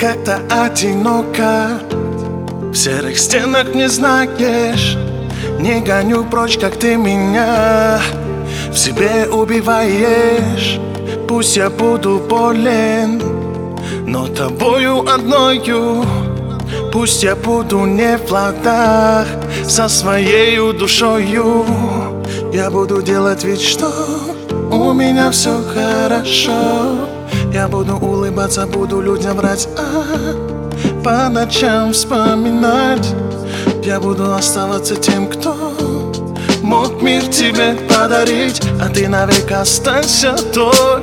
как-то одиноко. В серых стенах не знаешь, не гоню прочь, как ты меня в себе убиваешь. Пусть я буду болен, но тобою одною. Пусть я буду не в ладах со своею душою. Я буду делать вид, что у меня все хорошо. Я буду улыбаться, буду людям врать, по ночам вспоминать. Я буду оставаться тем, кто мог мир тебе подарить. А ты навек останься той,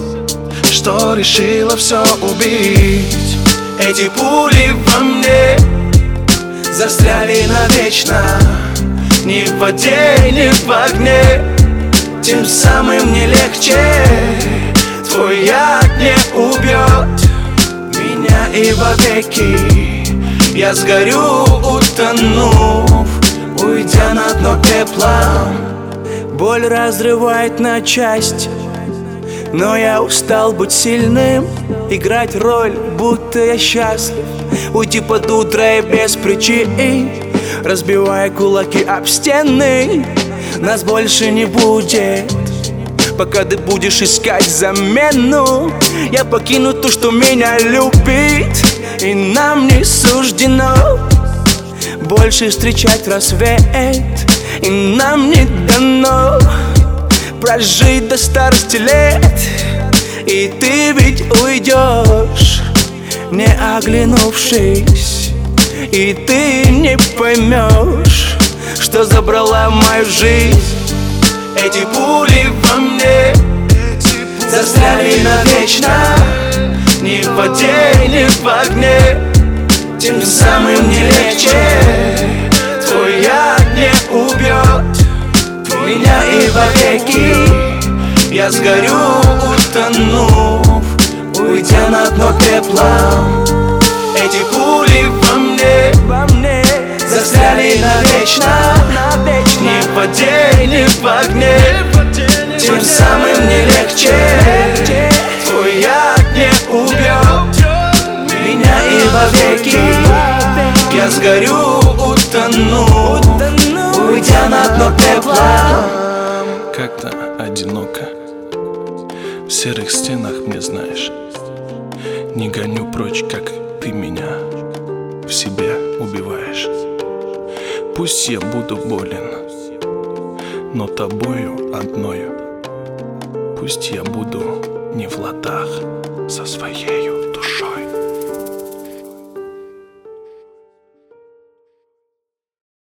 что решила все убить. Эти пули во мне застряли навечно, ни в воде, ни в огне. Тем самым мне легче, твой яд не убьет меня и вовеки. Я сгорю, утонув, уйдя на дно пеплом. Боль разрывает на части, но я устал быть сильным, играть роль, будто я счастлив, уйти под утро и без причин, разбивая кулаки об стены. Нас больше не будет, пока ты будешь искать замену. Я покину то, что меня любит, и нам не суждено больше встречать рассвет, и нам не дано прожить до старости лет. И ты ведь уйдешь, не оглянувшись, и ты не поймешь, что забрала мою жизнь. Эти пули во мне застряли навечно, ни в воде, ни в огне. Тем самым мне легче, твой яд не убьет меня и вовеки. Я сгорю, утонув, уйдя на дно пеплом. Эти пули во мне застряли навечно, ни в воде, ни в огне. Тем самым мне легче, твой яд не убьет меня и вовеки. Я сгорю, утону, уйдя на дно пеплом. Как-то одиноко в серых стенах, мне знаешь. Не гоню прочь, как ты меня в себе убиваешь. Пусть я буду болен, но тобою одною. Пусть я буду не в ладах со своею душой.